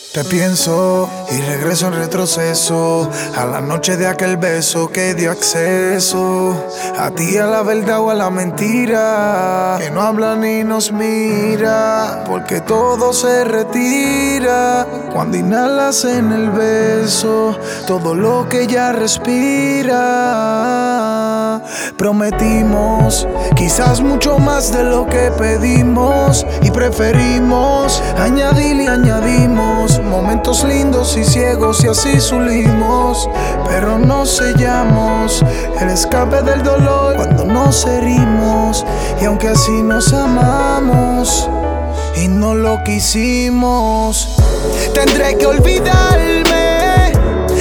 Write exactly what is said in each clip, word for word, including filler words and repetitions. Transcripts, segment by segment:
Te pienso y regreso en retroceso a la noche de aquel beso que dio acceso a ti, a la verdad o a la mentira, que no habla ni nos mira, porque todo se retira cuando inhalas en el beso todo lo que ella respira. Prometimos quizás mucho más de lo que pedimos y preferimos añadir y añadimos momentos lindos y ciegos y así zulimos, pero nos sellamos el escape del dolor cuando nos herimos, y aunque así nos amamos y no lo quisimos, tendré que olvidarme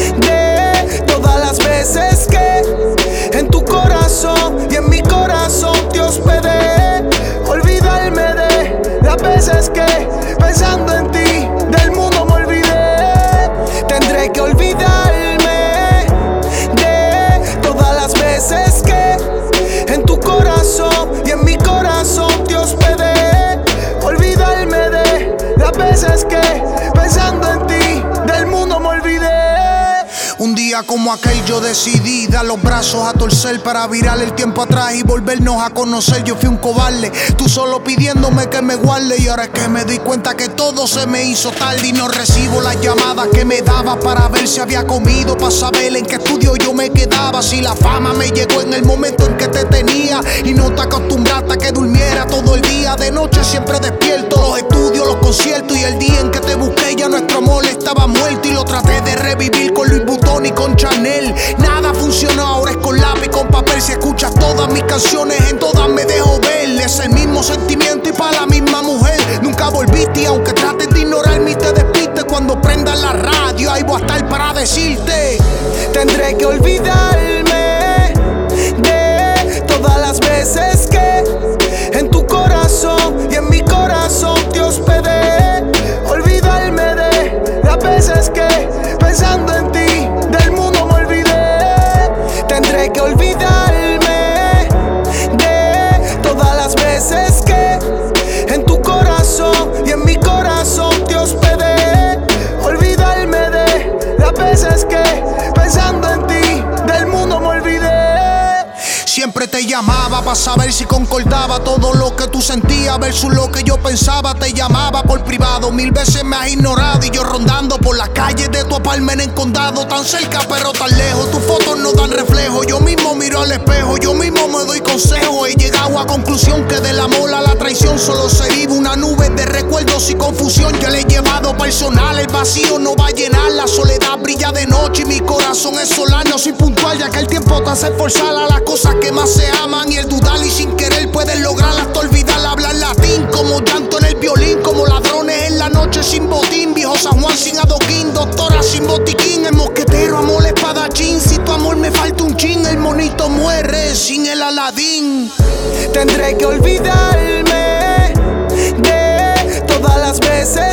de todas las veces que en tu corazón y en mi corazón te hospedé. Olvidarme de las veces que pensando en ti del mundo me olvidé. Tendré que olvidarme de todas las veces que en tu corazón y en mi corazón te hospedé. Olvidarme de las veces que pensando en ti del mundo me olvidé. Un día como aquel yo decidí dar los brazos a torcer para virar el tiempo atrás y volvernos a conocer. Yo fui un cobarde, tú solo pidiéndome que me guarde, y ahora es que me doy cuenta que todo se me hizo tarde y no recibo las llamadas que me daba para ver si había comido, para saber en qué estudio yo me quedaba, si la fama me llegó en el momento en que te tenía y no te acostumbraste a que durmiera todo el día. De noche siempre despierto, los estudios, los conciertos, y el día en que te busqué ya nuestro amor estaba muerto y lo traté de revivir con Louis Vuitton y con Chanel. Nada funcionó, ahora es con lápiz, con papel. Si escuchas todas mis canciones, en todas me dejo ver. Es el mismo sentimiento y para la misma mujer. Nunca volviste y aunque trates de ignorarme y te despistes, cuando prendas la radio ahí voy a estar para decirte. Tendré que olvidarme de todas las veces que en tu corazón y en mi corazón te hospedé. Olvidarme de las veces que pensando en ti del mundo me olvidé. Tendré que olvidarme de todas las veces que en tu corazón y en mi corazón te hospedé. Olvidarme de las veces que pensando en ti del mundo me olvidé. Siempre te llamaba para saber si concordaba todo lo que tú sentías versus lo que yo pensaba. Te llamaba por privado, mil veces me has ignorado y yo rondando por las calles de tu apartment en condado, tan cerca pero tan lejos. Tus fotos no dan reflejo, yo mismo miro al espejo, yo mismo me doy consejo. He llegado a conclusión que del amor a la traición solo se vive una nube de recuerdos y confusión. Yo le he llevado personal, el vacío no va a llenar, la soledad brilla de noche y mi corazón es solar. No soy puntual ya que el tiempo te hace forzar a las cosas que más se aman, y el dudar y sin querer puedes lograr hasta olvidar hablar latín, como llanto en el violín, como ladrones en la noche sin botín, viejo San Juan sin adoquín, doctora sin botiquín, el mosquetero, amor, espadachín. Si tu amor me falta un chin, el monito muere sin el Aladín. Tendré que olvidarme de todas las veces